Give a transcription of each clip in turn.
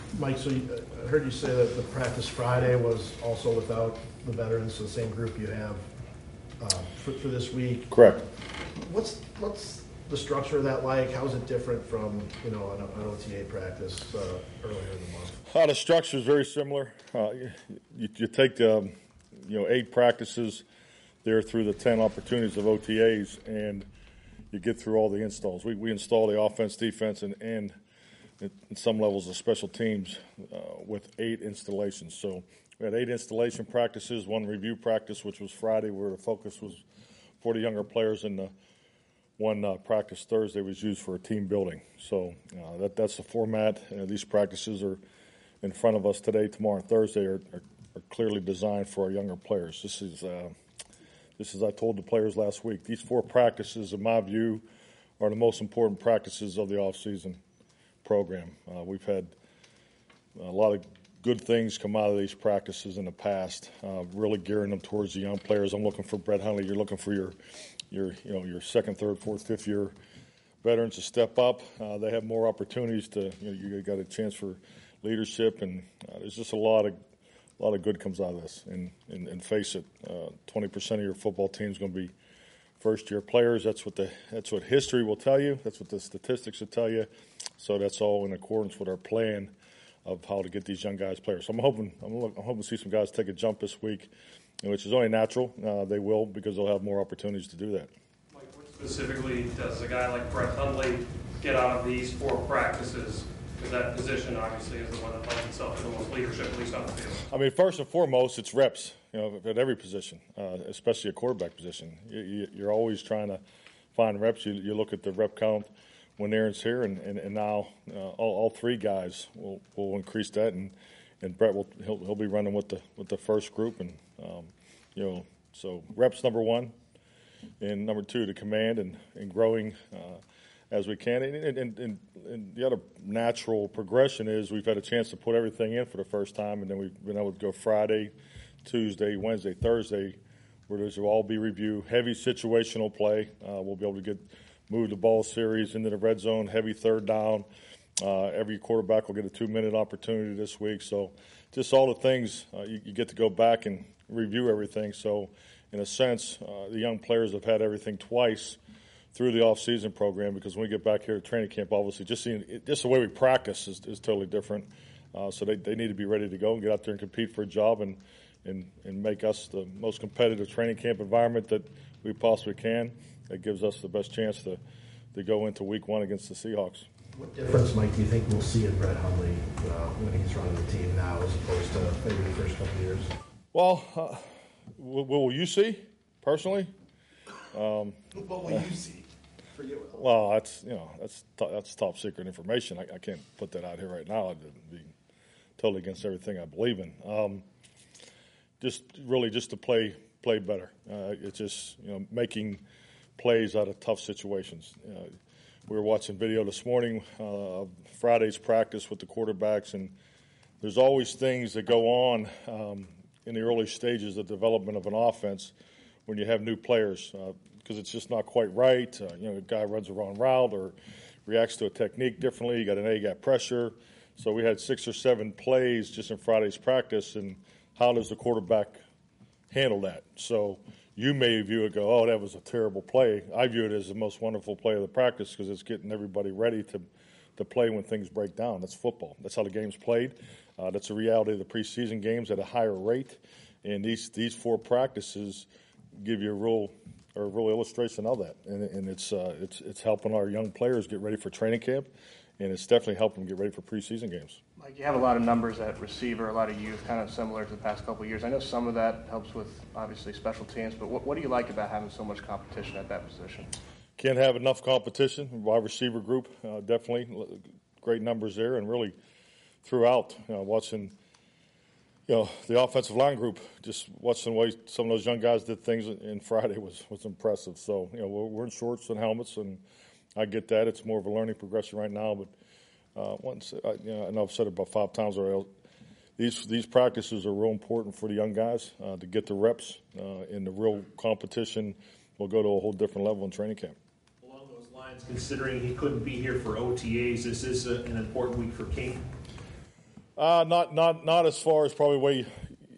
Mike, so I heard you say that the practice Friday was also without the veterans, so the same group you have for this week. Correct. What's the structure of that like? How is it different from an OTA practice earlier in the month? The structure is very similar. You take the 8 practices there through the 10 opportunities of OTAs, and you get through all the installs. We install the offense, defense, and in some levels of special teams with 8 installations. So we had 8 installation practices, 1 review practice, which was Friday, where the focus was for the younger players, and the 1 practice Thursday was used for a team building. So that's the format. These practices are in front of us today, tomorrow, and Thursday are clearly designed for our younger players. This is I told the players last week, these 4 practices, in my view, are the most important practices of the offseason program. We've had a lot of good things come out of these practices in the past, really gearing them towards the young players. I'm looking for Brett Hundley. You're looking for your second, third, fourth, fifth year veterans to step up. They have more opportunities to. You got a chance for leadership, and there's just a lot of good comes out of this. And face it, 20% of your football team is going to be first-year players. That's what history will tell you. That's what the statistics will tell you. So that's all in accordance with our plan of how to get these young guys players. So I'm hoping to see some guys take a jump this week, which is only natural. They will, because they'll have more opportunities to do that. Mike, what specifically does a guy like Brett Hundley get out of these 4 practices? Because that position obviously is the one that lends itself to the most leadership, at least on the field. I mean, first and foremost, it's reps. At every position, especially a quarterback position, you're always trying to find reps. You look at the rep count when Aaron's here, and now all 3 guys will increase that, and Brett he'll be running with the first group, and so reps number 1, and number 2 the command and growing as we can, and the other natural progression is we've had a chance to put everything in for the first time, and then we've been able to go Friday, Tuesday, Wednesday, Thursday, where those will all be review, heavy situational play. We'll be able to move the ball series into the red zone, heavy third down. Every quarterback will get a 2-minute opportunity this week. So just all the things, you get to go back and review everything. So in a sense, the young players have had everything twice through the off-season program, because when we get back here to training camp, obviously just the way we practice is totally different. So they need to be ready to go and get out there and compete for a job and make us the most competitive training camp environment that we possibly can. That gives us the best chance to go into week 1 against the Seahawks. What difference, Mike, do you think we'll see in Brett Hundley when he's running the team now as opposed to maybe the first couple of years? Well, what will you see personally? What will you see? Well, that's top secret information. I can't put that out here right now. It'd be totally against everything I believe in. Just to play better. It's just making plays out of tough situations. We were watching video this morning of Friday's practice with the quarterbacks, and there's always things that go on in the early stages of development of an offense when you have new players, because it's just not quite right. A guy runs the wrong route or reacts to a technique differently. You got an A gap pressure. So we had 6 or 7 plays just in Friday's practice, and how does the quarterback handle that? So you may view it, go, oh, that was a terrible play. I view it as the most wonderful play of the practice, because it's getting everybody ready to play when things break down. That's football. That's how the game's played. That's the reality of the preseason games at a higher rate. And these 4 practices give you a real illustration of that. And it's helping our young players get ready for training camp, and it's definitely helping them get ready for preseason games. Mike, you have a lot of numbers at receiver, a lot of youth, kind of similar to the past couple of years. I know some of that helps with, obviously, special teams, but what do you like about having so much competition at that position? Can't have enough competition. Wide receiver group, definitely. Great numbers there, and really throughout, watching the offensive line group, just watching the way some of those young guys did things in Friday was impressive. So, we're in shorts and helmets, and I get that. It's more of a learning progression right now, but I know I've said it about 5 times already. These practices are real important for the young guys to get the reps, and the real competition will go to a whole different level in training camp. Along those lines, considering he couldn't be here for OTAs, is this an important week for King? Not as far as probably the way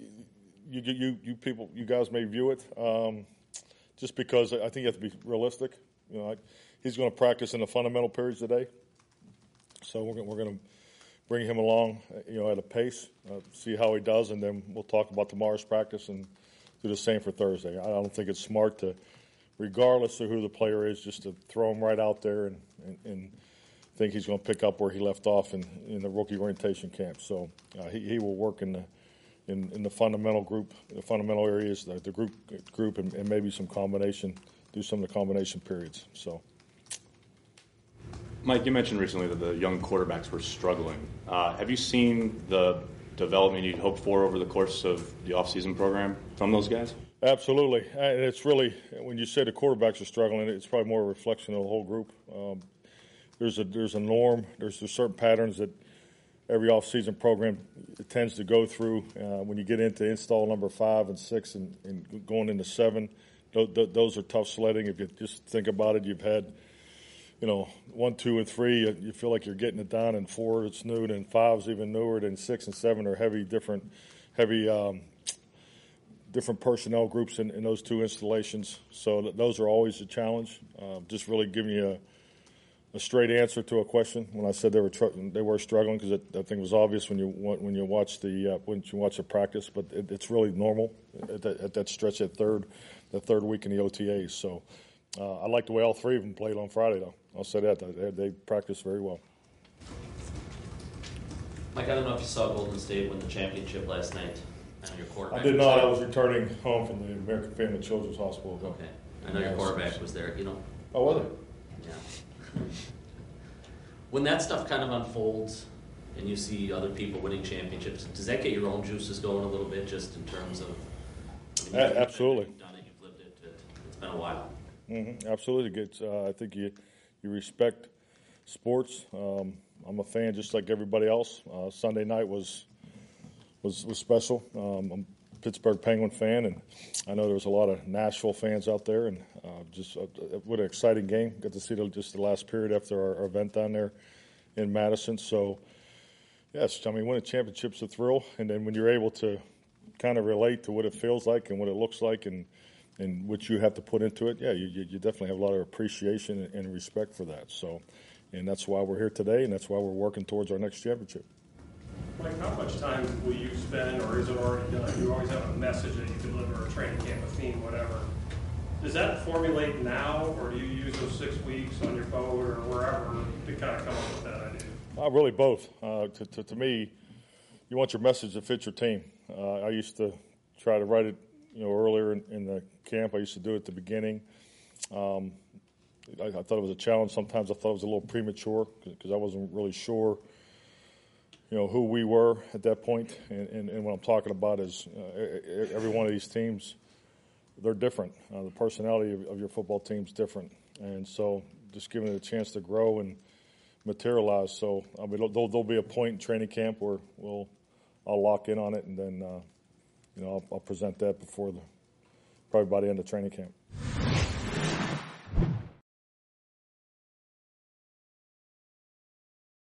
you guys may view it. Just because I think you have to be realistic. He's going to practice in the fundamental periods today, so we're going to bring him along, at a pace, see how he does, and then we'll talk about tomorrow's practice and do the same for Thursday. I don't think it's smart to, regardless of who the player is, just to throw him right out there and think he's going to pick up where he left off in the rookie orientation camp. So he will work in the fundamental group, the fundamental areas, the group, and maybe some combination, do some of the combination periods. So. Mike, you mentioned recently that the young quarterbacks were struggling. Have you seen the development you'd hoped for over the course of the off-season program from those guys? Absolutely. And it's really, when you say the quarterbacks are struggling, it's probably more a reflection of the whole group. There's a norm. There's certain patterns that every off-season program tends to go through. When you get into install number 5 and 6 and going into 7, those are tough sledding. If you just think about it, you've had 1, 2, and 3, you feel like you're getting it done, and 4, it's new, and 5's even newer, and 6 and 7 are heavy personnel groups in those 2 installations. So those are always a challenge. Just really giving you a straight answer to a question. When I said they were struggling, because I think it was obvious when you watch the practice, but it's really normal at that stretch, the third week in the OTAs. So. I like the way all 3 of them played on Friday, though. I'll say that. They practiced very well. Mike, I don't know if you saw Golden State win the championship last night. I know your quarterback. I did not. I was returning home from the American Family Children's Hospital. Okay. I know your quarterback was there, Oh, was it? Yeah. When that stuff kind of unfolds and you see other people winning championships, does that get your own juices going a little bit, just in terms of... Absolutely. You've done it, you've lived it. It's been a while. Mm-hmm. Absolutely. I think you respect sports. I'm a fan just like everybody else. Sunday night was special. I'm a Pittsburgh Penguin fan, and I know there was a lot of Nashville fans out there, and what an exciting game. Got to see just the last period after our event down there in Madison. So, yes, winning a championship's a thrill, and then when you're able to kind of relate to what it feels like and what it looks like and what you have to put into it, you definitely have a lot of appreciation and respect for that. So, and that's why we're here today, and that's why we're working towards our next championship. Mike, how much time will you spend, or is it already done? You always have a message that you deliver, a training camp, a theme, whatever. Does that formulate now, or do you use those 6 weeks on your boat or wherever to kind of come up with that idea? Really both. To me, you want your message to fit your team. I used to try to write it earlier in the camp. I used to do it at the beginning. I thought it was a challenge. Sometimes I thought it was a little premature because I wasn't really sure, who we were at that point. And what I'm talking about is every one of these teams, they're different. The personality of your football team's different. And so just giving it a chance to grow and materialize. So, there'll be a point in training camp where I'll lock in on it, and then I'll present that probably by the end of training camp.